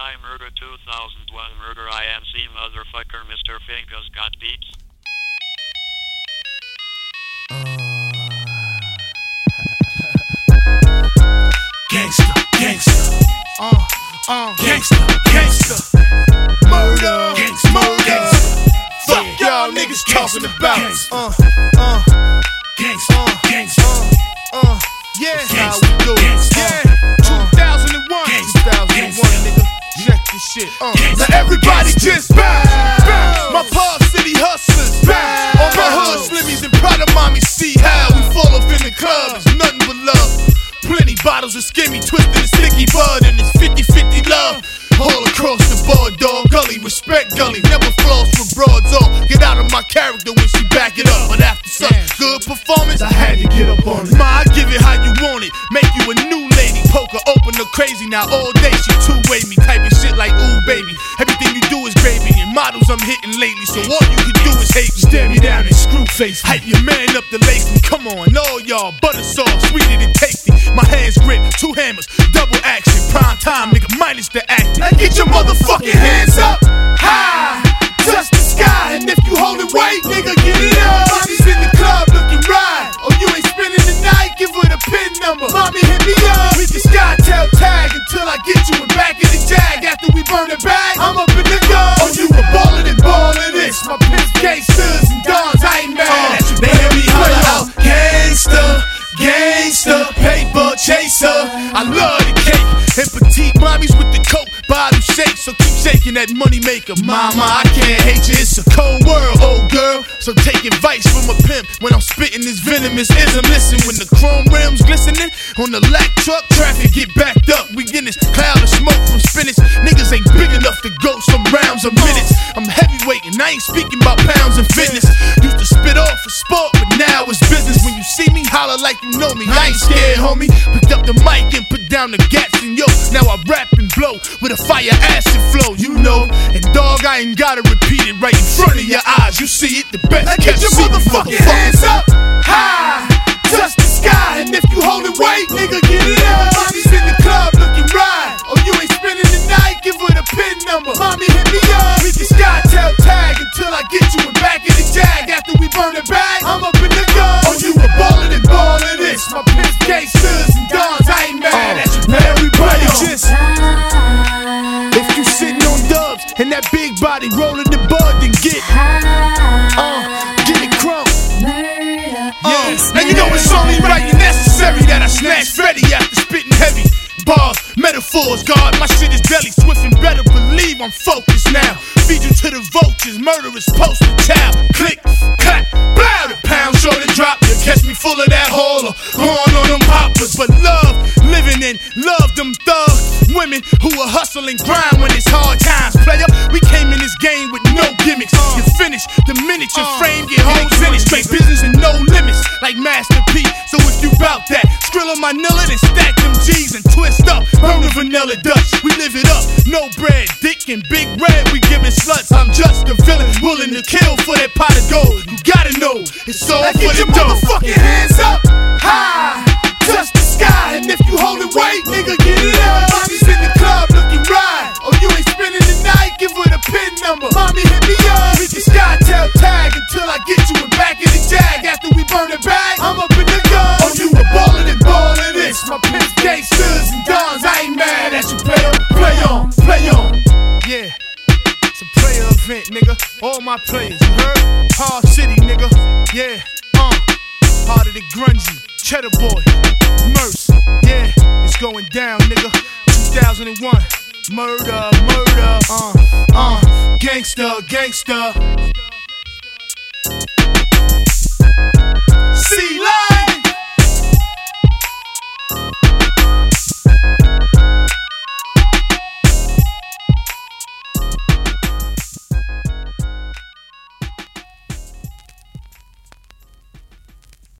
I Murder 2001 Murder IMC motherfucker Mr. Fingers got beats. Gangsta, gangsta, gangsta, gangsta, murder, murder. Fuck y'all niggas talking about. Gangsta, gangsta, yeah, how we do it. Yeah, 2001, nigga. Check this shit. Now everybody just bounce. My Park City hustlers bounce. All my hood slimmies and Prada mommy see how we fall off in the club. It's nothing but love. Plenty bottles of skimmy, twisted and sticky bud, and it's 50-50 love. All across the board, dog. Gully, respect Gully. Never floss for broads off. Get out of my character when she back it up. But after such good performance, I had to get up on it. Ma, I give it how you want it. Make you a new lady. Poker open her crazy. Now all day she two-way me. Typing shit like, ooh, baby. Everything you do is gravy. And models I'm hitting lately. So all you can do is hate me. Stare me down and screw face me. Hype your man up to lace me. Come on, all y'all. Butter sauce, sweeter than tasty. My hands grip, 2 hammers, double action. Prime time, nigga, minus the acting. Now get your motherfucking hands up high, touch the sky, and if you holding weight, nigga, get it up. Mommy's in the club looking right. Oh, you ain't spending the night? Give her the pin number. Mommy, hit me up. We can SkyTel tag until I get you in back in the jag. After we burn it back, I'm up in the gun. Oh, you a ballin' and ballin' this. My pimps, gangsters, and dons, I ain't mad. They hear me holler out, gangsta, gangsta, paper chaser. I love the cake and petite mommies with the coke bottle shake. So keep shaking that money maker, mama. I can't hate you. It's a cold world, old girl. So take advice from a pimp when I'm spitting this venomous ism. Listen, when the chrome rims glistening on the lack truck, traffic get backed up. We get this cloud of smoke from spinach. Niggas ain't big enough to go some rounds or minutes. I'm heavyweight and I ain't speaking about pounds and fitness. Used to spit off for sport, but now it's business. When you see me, holler like you know me. I ain't scared, homie. Picked up the mic and put down the gats and yo. Now I rap and blow with a fire acid flow, you know. And dog, I ain't gotta repeat it right in front of your eyes. You see it the best. Now get your motherfucking hands up high, touch the sky, and if you holding weight, nigga, get it up. Mommy's in the club looking right. Oh, you ain't spending the night? Give her the pin number. Mommy, hit me up. We can SkyTel tag until I get you in back in the jag. After we burn it back, I'm up in the gun. Oh, you a ballin' and ballin' this. My pimps, gangsters, and dons, I ain't mad at you. Now everybody just, if you sitting on dubs and that big body rolling the bud, then get it crunk. And you know it's only right and necessary that I snatch Freddy after spitting heavy bars, metaphors, God, my shit is deadly swift and better believe I'm focused now. Feed you to the vultures, murderous poster child. Click, clap, blow, the pound sure to drop. You catch me full of that hauler, going on them hoppers. But love, living in love them thugs, women who are hustling grind when it's hard times. Player, we came in this game with no gimmicks. You finish the minute your frame get holes in it. Straight business and no limits, like Master P. So if you bout that, skrill on my nilla, then stack them G's and twist up, burn the vanilla Dutch. We live it up, no bread, dick and big red. We giving sluts. I'm just a villain, willing to kill for that pot of gold. You gotta know, it's all for the dough. Get your motherfucking hands up high, touch the sky, and if you holding weight, nigga, get it up. Mommy's in the club looking right. Oh, you ain't spending the night? Give her the pin number. Mommy, hit me up. We can SkyTel tag until I get you in back in the jag. After we burn it back, I'm up in the gun. Oh, you a ballin' and ballin' this. My pimps, gangsters, and dons, I ain't mad at you, player. Play on, play on. Yeah, it's a player event, nigga. All my players, you heard? Park City, nigga. Yeah, part of the grungy, Cheddar Boy, Merce. Yeah, it's going down, nigga. 2001, murder, murder. Gangsta, gangsta. See live.